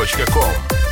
gmail.com.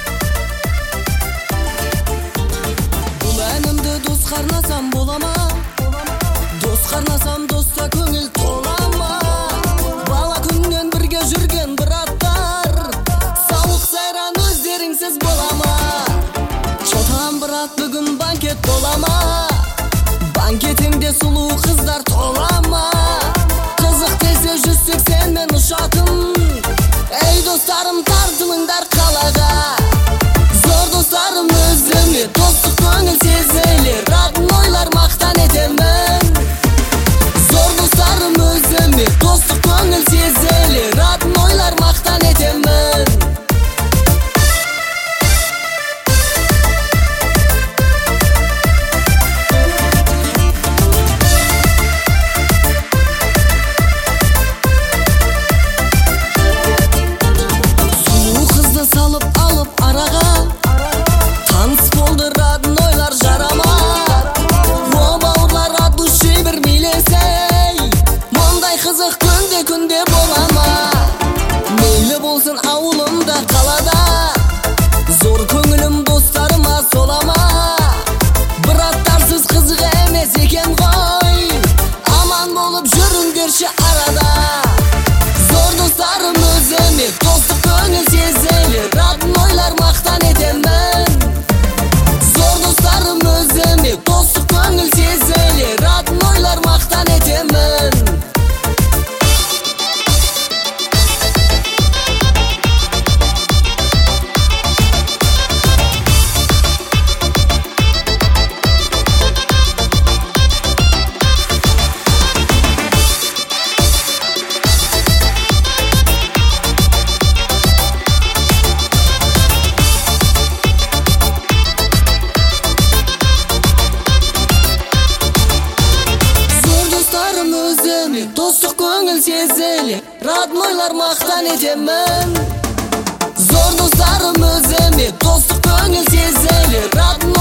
Бұл әнімді дос қарнасам бола ма? Дос қарнасам доста көңіл тола ма? Бала күннен бірге жүрген браттар, сауық сайран өздеріңсіз бола ма? Чотан брат бүгін банкет бола ма? Банкетіңде сұлу қыздар тола ма? Қызық десе 180 мен ұшатын. Ей достарым, тартылыңдар қалаға. Зор достарым өзіме достық көңіл сезілер. Роднойлар мақтан етемін. Зор достарым өзіме достық көңіл сезілер. Роднойлар мақтан етемін. Салып алып араға, таныс болды роднойлар жарама. О бауырлар, от души бір билесей, мұндай қызық күнде бола ма? Мейлі болсын ауылымда қалада, зор көңілім достарыма сола ма? Браттарсыз қызық емес екен ғой, аман болып жүріңдерші арада. Зор достарым өзіме достық көңіл сезілер. Роднойлар мақтан етемін. Зор достарым өзіме достық көңіл сезілер. Роднойлар мақтан етемін. Достық көңіл сезілер, роднойлар мақтан етемін. Зор достарым өзіме достық көңіл сезілер.